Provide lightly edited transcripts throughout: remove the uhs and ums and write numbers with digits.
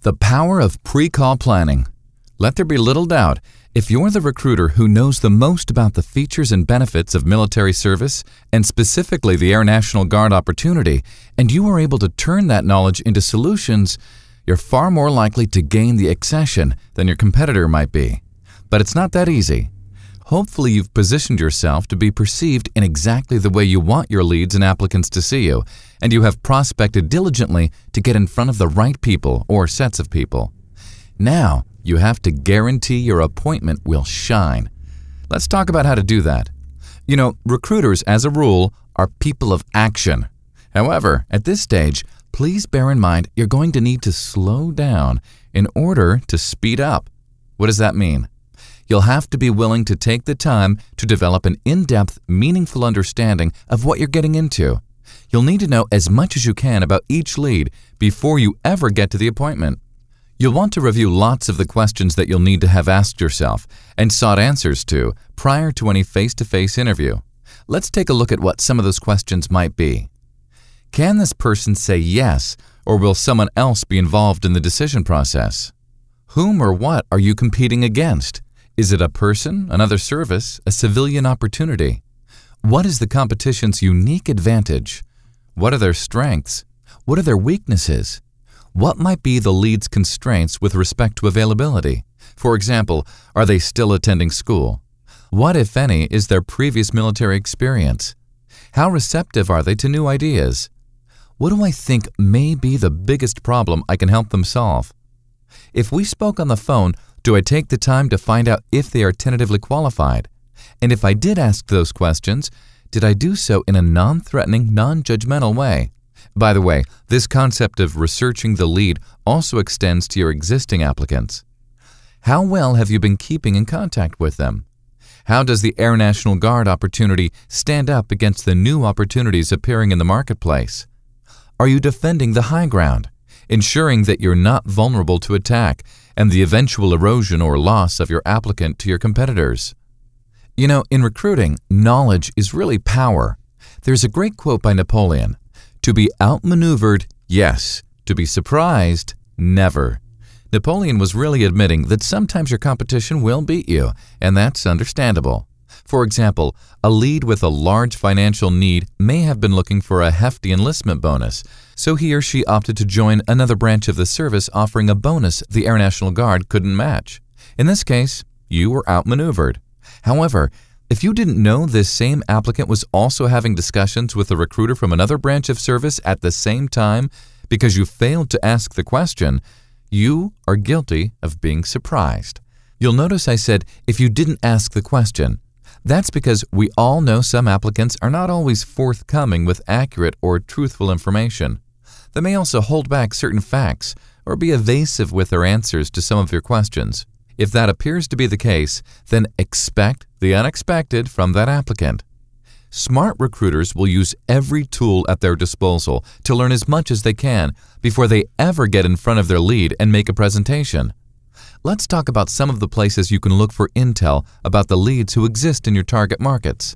The power of pre-call planning. Let there be little doubt, if you're the recruiter who knows the most about the features and benefits of military service, and specifically the Air National Guard opportunity, and you are able to turn that knowledge into solutions, you're far more likely to gain the accession than your competitor might be. But it's not that easy. Hopefully you've positioned yourself to be perceived in exactly the way you want your leads and applicants to see you, and you have prospected diligently to get in front of the right people or sets of people. Now, you have to guarantee your appointment will shine. Let's talk about how to do that. You know, recruiters, as a rule, are people of action. However, at this stage, please bear in mind you're going to need to slow down in order to speed up. What does that mean? You'll have to be willing to take the time to develop an in-depth, meaningful understanding of what you're getting into. You'll need to know as much as you can about each lead before you ever get to the appointment. You'll want to review lots of the questions that you'll need to have asked yourself and sought answers to prior to any face-to-face interview. Let's take a look at what some of those questions might be. Can this person say yes, or will someone else be involved in the decision process? Whom or what are you competing against? Is it a person, another service, a civilian opportunity? What is the competition's unique advantage? What are their strengths? What are their weaknesses? What might be the lead's constraints with respect to availability? For example, are they still attending school? What, if any, is their previous military experience? How receptive are they to new ideas? What do I think may be the biggest problem I can help them solve? If we spoke on the phone, do I take the time to find out if they are tentatively qualified? And if I did ask those questions, did I do so in a non-threatening, non-judgmental way? By the way, this concept of researching the lead also extends to your existing applicants. How well have you been keeping in contact with them? How does the Air National Guard opportunity stand up against the new opportunities appearing in the marketplace? Are you defending the high ground, ensuring that you're not vulnerable to attack and the eventual erosion or loss of your applicant to your competitors? You know, in recruiting, knowledge is really power. There's a great quote by Napoleon: "To be outmaneuvered, yes. To be surprised, never." Napoleon was really admitting that sometimes your competition will beat you, and that's understandable. For example, a lead with a large financial need may have been looking for a hefty enlistment bonus, so he or she opted to join another branch of the service offering a bonus the Air National Guard couldn't match. In this case, you were outmaneuvered. However, if you didn't know this same applicant was also having discussions with a recruiter from another branch of service at the same time because you failed to ask the question, you are guilty of being surprised. You'll notice I said, if you didn't ask the question. That's because we all know some applicants are not always forthcoming with accurate or truthful information. They may also hold back certain facts or be evasive with their answers to some of your questions. If that appears to be the case, then expect the unexpected from that applicant. Smart recruiters will use every tool at their disposal to learn as much as they can before they ever get in front of their lead and make a presentation. Let's talk about some of the places you can look for intel about the leads who exist in your target markets.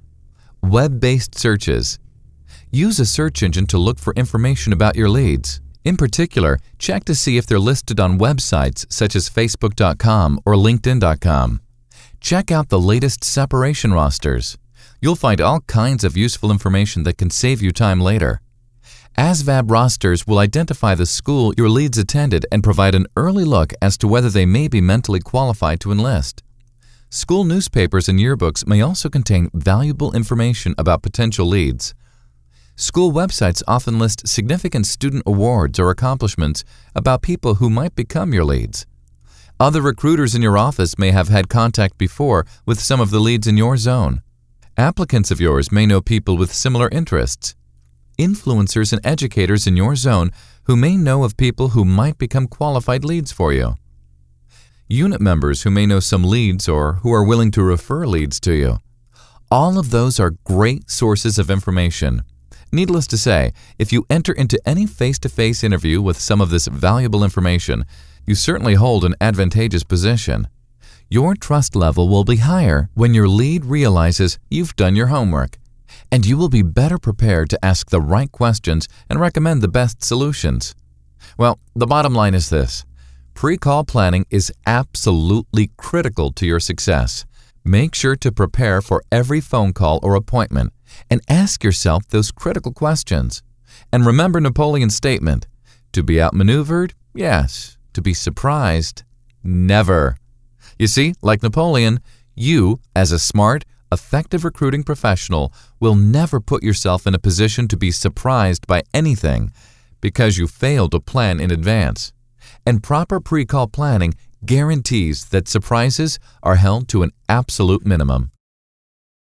Web-based searches. Use a search engine to look for information about your leads. In particular, check to see if they're listed on websites such as Facebook.com or LinkedIn.com. Check out the latest separation rosters. You'll find all kinds of useful information that can save you time later. ASVAB rosters will identify the school your leads attended and provide an early look as to whether they may be mentally qualified to enlist. School newspapers and yearbooks may also contain valuable information about potential leads. School websites often list significant student awards or accomplishments about people who might become your leads. Other recruiters in your office may have had contact before with some of the leads in your zone. Applicants of yours may know people with similar interests. Influencers and educators in your zone who may know of people who might become qualified leads for you. Unit members who may know some leads or who are willing to refer leads to you. All of those are great sources of information. Needless to say, if you enter into any face-to-face interview with some of this valuable information, you certainly hold an advantageous position. Your trust level will be higher when your lead realizes you've done your homework, and you will be better prepared to ask the right questions and recommend the best solutions. Well, the bottom line is this. Pre-call planning is absolutely critical to your success. Make sure to prepare for every phone call or appointment and ask yourself those critical questions. And remember Napoleon's statement, to be outmaneuvered, yes. To be surprised, never. You see, like Napoleon, you, as a smart, effective recruiting professional, will never put yourself in a position to be surprised by anything because you failed to plan in advance. And proper pre-call planning guarantees that surprises are held to an absolute minimum.